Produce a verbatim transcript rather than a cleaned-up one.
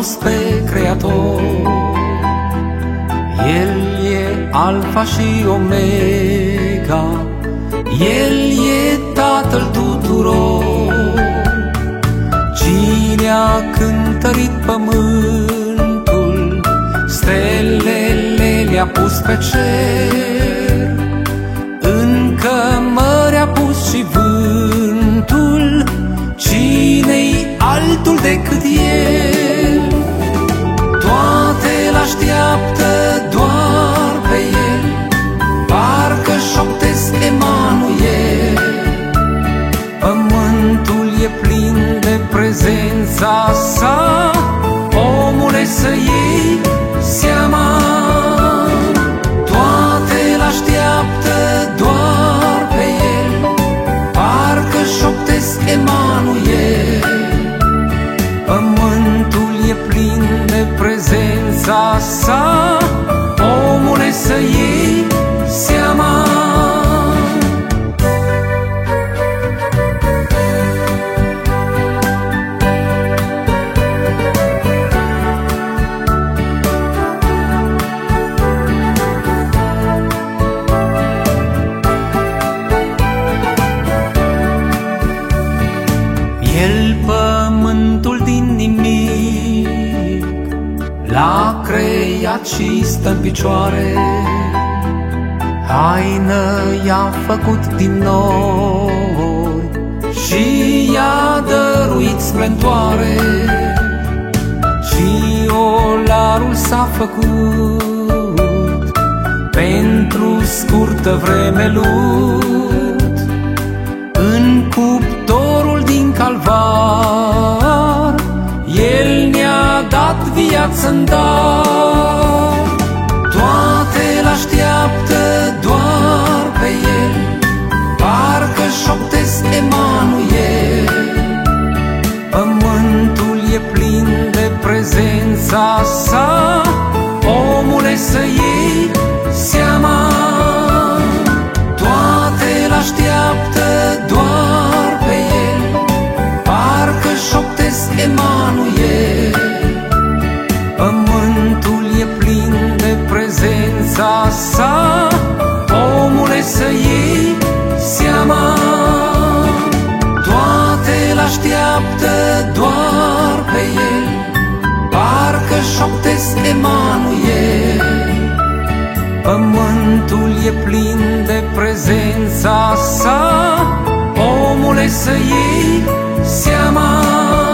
cunosc pe Creator. El e Alfa și Omega, El e Tatăl tuturor. Cine a cântărit pământul, stelele le-a pus pe cer, în cămări a pus și vântul. Cine-i altul decât El? Toate l-așteaptă doar pe El, parcă șoptesc Emanuel. Pământul e plin de prezența Sa, omule, să iei seama. Toate l-așteaptă doar pe El, parcă șoptesc Emanuel. Pământul e plin de prezența Sa, omule, să iei seama. El pământul din nimic l-a creat și stă în picioare, haină i-a făcut din noi și i-a dăruit splendoare. Și olarul s-a făcut pentru scurtă vreme lut, în cuptorul din Calvar El ne-a dat viață-n dar. Toate l-așteaptă doar pe El, parcă șoptesc Emanuel. Pământul e plin de prezența Sa, omule, să iei seama. Toate l-așteaptă doar pe El, parcă șoptesc Emanuel. Pământul e plin de prezența Sa, omule, să iei seama. Toate l-așteaptă doar pe El, parcă șoptesc Emanuel. Pământul e plin de prezența Sa, omule, să iei seama.